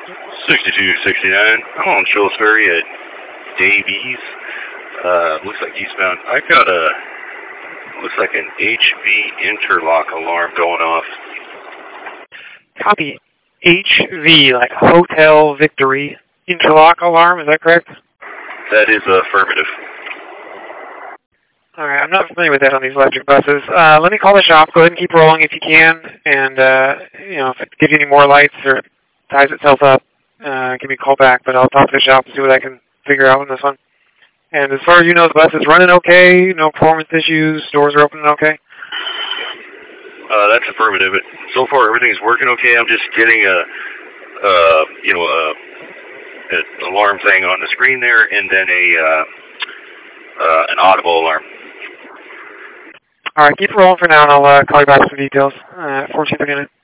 6269. I'm on Shoals Ferry at Davies. Looks like eastbound. I've got looks like an HV interlock alarm going off. Copy. HV, like Hotel Victory. Interlock alarm, is that correct? That is affirmative. All right, I'm not familiar with that on these electric buses. Let me call the shop. Go ahead and keep rolling if you can. And, if it gives you any more lights or ties itself up, give me a call back. But I'll talk to the shop and see what I can figure out on this one. And as far as you know, the bus is running okay, no performance issues, doors are opening okay? That's affirmative. So far, everything's working okay. I'm just getting an alarm thing on the screen there, and then an audible alarm. All right, keep rolling for now, and I'll call you back with some details. 1439.